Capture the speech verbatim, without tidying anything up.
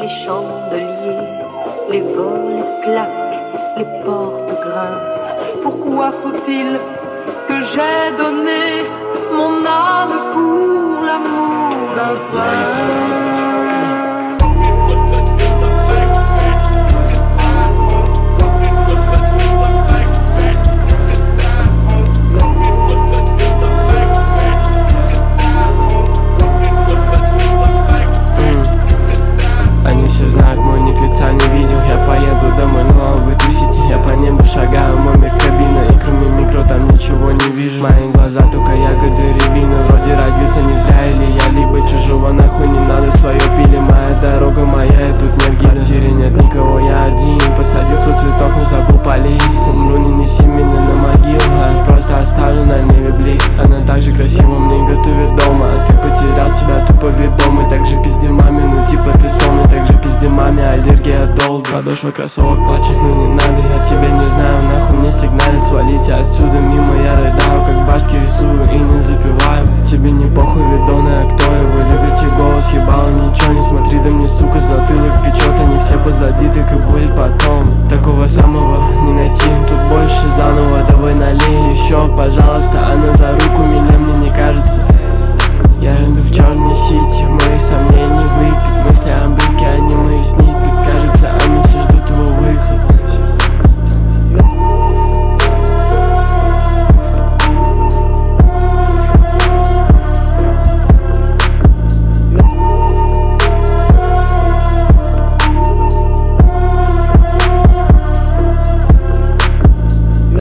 les chandeliers, les volets claquent, les portes grincent. Pourquoi faut-il que j'ai donné mon âme pour l'amour d'un prince? Лица не видел, я поеду домой, но вы тусите. Я по небу шагаю, мой мир кабина, и кроме микро там ничего не вижу. Мои глаза только ягоды рябины. Вроде родился не зря, или я либо чужого нахуй не надо, свое пили. Моя дорога моя, и тут нет гида. В квартире нет никого, я один. Посадил свой цветок, но забыл полить. Умру, не неси меня на могилу, а просто оставлю на небе блик. Она так же красиво мне готовит дома, а ты потерял себя тупо ведомый. Так же пизди маме, ну типа ты сонный. Так же пизди маме, аллергия долго. Подошва кроссовок плачет, но не надо, я тебя не знаю. Нахуй мне сигналит, свалите отсюда мимо. Я рыдаю, как баски рисую и не запиваю. Тебе не похуй, ведоны, а кто я? Вы любите голос, ебало, ничего не смотри, да мне, сука, затылок печет. Они все позади, так и будет потом. Такого самого не найти, тут больше заново. Давай налей еще, пожалуйста. Она за руку меня